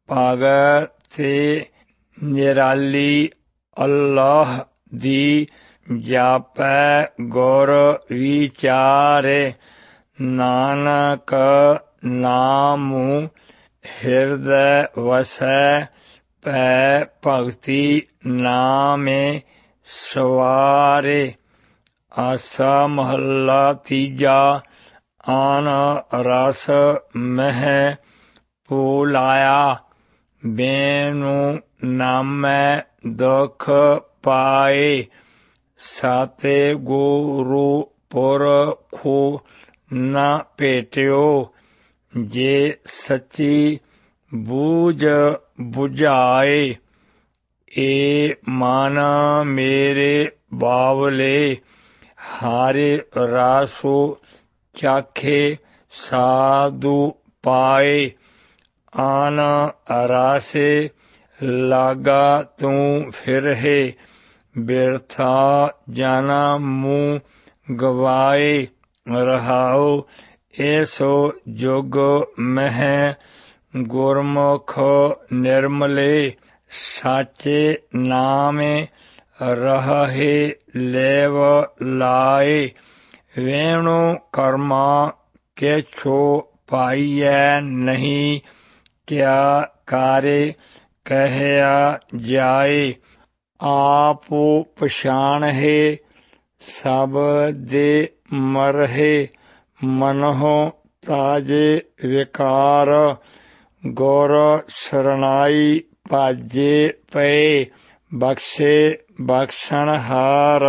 ਭਗਤੇ ਨਿਰਾਲੀ ਅੱਲਾਹ ਦੀ ਜਾਪੈ ਗੁਰ ਵਿਚਾਰੇ। ਨਾਨਕ ਨਾਮੁ ਹਿਰਦੈ ਵਸੈ ਭੈ ਭਗਤੀ ਨਾਮੇ ਸਵਾਰੇ। ਆਸਾ ਮਹੱਲਾ ਤੀਜਾ। ਆਨ ਰਸ ਮਹਿ ਭੁਲਾਇਆ, ਬੇਨੂ ਨਾਮੈ ਦੁਖ ਪਾਏ। ਸਾਤੇ ਗੁਰੂ ਪੁਰਖੁ ਨਾ ਭੇਟਿਓ, ਜੇ ਸੱਚੀ ਬੂਝ ਬੁਝਾਏ। ਏ ਮਨ ਮੇਰੇ ਬਾਵਲੇ, ਹਰਿ ਰਾਸੁ ਚਾਖੇ ਸਾਧੂ ਪਾਏ। ਆਨ ਰਾਸੇ ਲਾਗਾ ਤੂੰ ਫਿਰਹਿ, ਬਿਰਥਾ ਜਨਮੁ ਗਵਾਏ। ਰਹਾਉ ਏਸੋ ਜੁਗ ਮਹਿ ਗੁਰਮੁਖ ਨਿਰਮਲੇ, ਸਾਚੇ ਨਾਮੇ ਰਹਹਿ ਲੇਵ ਲਾਏ। ਵੇਣੁ ਕਰਮਾ ਕੇਛੁ ਪਾਈਐ ਨਹੀਂ, ਕਿਆ ਕਾਰੇ ਕਹਿਆ ਜਾਏ। ਆਪੁ ਪਛਾਣਹਿ ਸਭ ਦੇ ਮਰਹਿ, ਮਨਹੁ ਤਾਜੇ ਵਿਕਾਰ। ਗੁਰ ਸਰਨਾਈ ਭਾਜੇ ਪਏ, ਬਖਸ਼ੇ ਬਖਸ਼ਣਹਾਰ।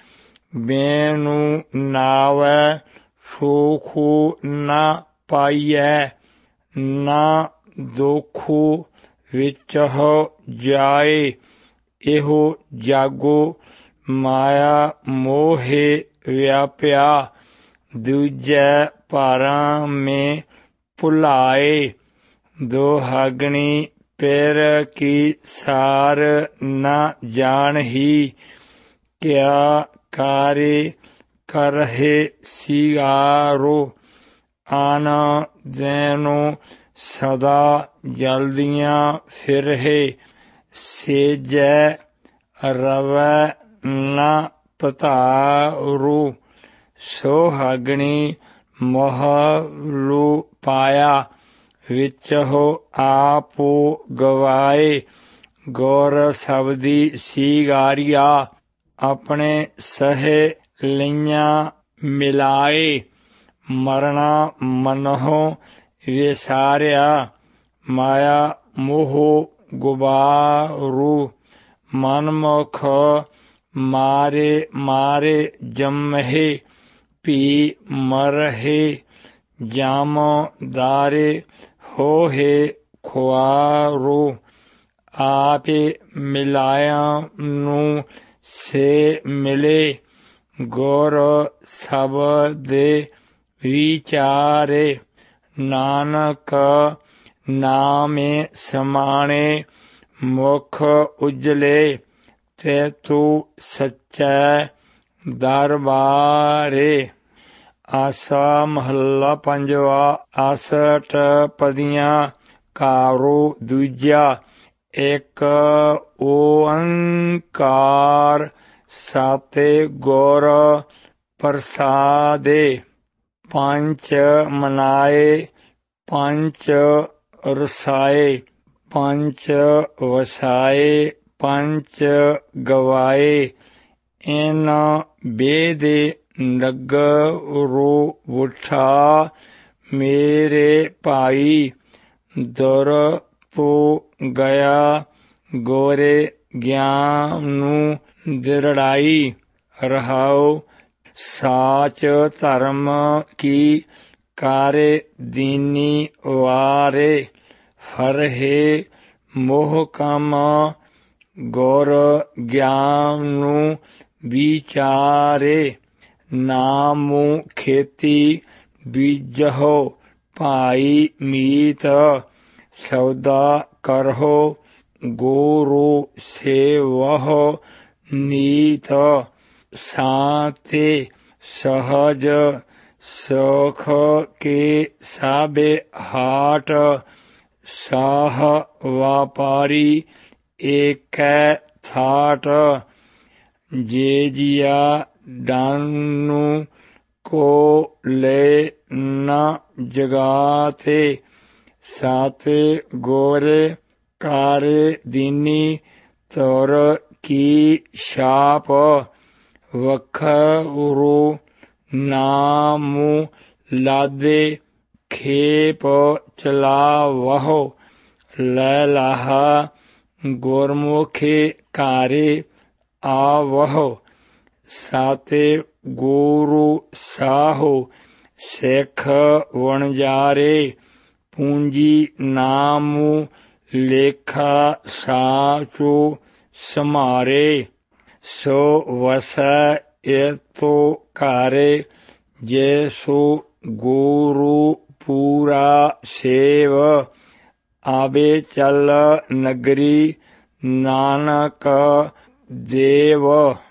ਬੇਨੂ ਨਾਵੈ ਸੁਖੁ ਨਾ ਪਾਈਐ, ਨਾ ਦੁਖੁ ਵਿਚਹੁ ਜਾਏ। ਇਹੋ ਜਾਗੋ ਮਾਇਆ ਮੋਹਿ ਵਿਆਪਿਆ, ਦੂਜੈ ਭਾਰਾਂ ਮੇ ਭੁਲਾਏ। ਦੁਹਾਗਣੀ ਪਿਰ ਕੀ ਸਾਰ ਨਾ ਜਾਣਹੀ, ਕਿਆ ਕਾਰੇ ਕਰਹਿ ਸਿਗਾਰੋ। ਆਨ ਦੇਨੁ ਸਦਾ ਜਲਦੀਆਂ ਫਿਰਹਿ, ਸੇਜੈ ਰਵੈ ਨਾ ਪਤਾਰੂ। ਸੁਹਾਗਣੀ ਮੋਹਲੁ ਪਾਇਆ, ਵਿਚਹੁ ਆਪੁ ਗਵਾਏ। ਗੁਰ ਸਬਦੀ ਸਿਗਾਰੀਆ, ਆਪਣੇ ਸਹੇ ਲਈਆਂ ਮਿਲਾਏ। ਮਰਣਾ ਮਨਹੁ ਵਿਸਾਰਿਆ, ਮਾਇਆ ਮੋਹ ਗੁਬਾਰੂ। ਮਨਮੁਖ ਮਾਰੇ ਮਾਰੇ ਜੰਮਹਿ, ਭੀ ਮਰਹਿ ਜਮ ਦਾਰੇ ਹੋਹਿ ਖੁਆਰੂ। ਆਪੇ ਮਿਲਾਇਆ ਨੂੰ ਸੇ ਮਿਲੇ, ਗੁਰ ਸਬਦੇ ਵਿਚਾਰੇ। ਨਾਨਕ ਨਾਮੇ ਸਮਾਣੇ, ਮੁਖ ਉਜਲੇ। ਤੇ ਤੂੰ ਸੱਚੈ ਦਰਬਾਰੇ। ਆਸਾ ਮਹੱਲਾ ਪੰਜਵਾ। ਆਸਠ ਪਦੀਆਂ ਘਾਰੂ ਦੂਜਾ। ਇਕ ਓੰਕਾਰ ਸਾਤੇ ਗੁਰ ਪ੍ਰਸਾਦੇ। ਪੰਚ ਮਨਾਏ ਪੰਚ ਰਸਾਏ, ਪੰਚ ਵਸਾਏ ਪੰਚ ਗਵਾਏ। ਇਨ ਬੇਦੇ ਨਗਰੁ ਉਠਾ, ਮੇਰੇ ਭਾਈ ਦੁਰ ਤੋ ਗਿਆ। ਗੋਰੇ ਗਿਆਨੁ ਦਿਰੜਾਈ, ਰਹਾਉ ਸਾਚ ਧਰਮ ਕੀ ਕਾਰੇ ਦੀਨੀ ਵਾਰੇ। ਫਰਹਿ ਮੋਹ ਕਮ ਗੁਰ ਗਿਆਨੁ ਵਿਚਾਰੇ। ਨਾਮੁ ਖੇਤੀ ਬੀਜਹੁ ਭਾਈ ਮੀਤ, ਸੌਦਾ ਕਰਹੁ ਗੁਰੂ ਸੇਵਹੁ ਨੀਤ। ਸਾਤੇ ਸਹਜ ਸੁਖ ਕੇ ਸਾਬੇ ਹਾਟ, ਸਾਹ ਵਾਪਾਰੀ ਏਕੈ ਥਾਟ। ਜੇ ਜੀਆ ਡਾਨੂ ਕੋ ਲੈ ਨ ਜਗਾਤੇ। ਸਾਤੇ ਗੋਰੇ ਕਾਰੇ ਦੀਨੀ ਤੁਰ ਕੀ ਛਾਪ। ਵਖਰੂ ਨਾਮੁ ਲਾਦੇ ਖੇਪ ਚਲਾਵਹੁ। ਲੈ ਲਾਹਾ ਗੁਰਮੁਖੇ ਘਾਰੇ ਆਵਹੁ। ਸਾਤੇ ਗੁਰੂ ਸਾਹੋ ਸਿੱਖ ਵਣਜਾਰੇ। ਪੂੰਜੀ ਨਾਮੁ ਲੇਖਾ ਸਾਚੁ ਸਮਾਰੇ। ਸੋ ਵਸੈ ਇਤੁ ਘਾਰੇ ਜੈਸੁ ਗੁਰੂ ਪੂਰਾ ਸੇਵ। ਆਵੇ ਚਲ ਨਗਰੀ ਨਾਨਕ ਦੇਵ।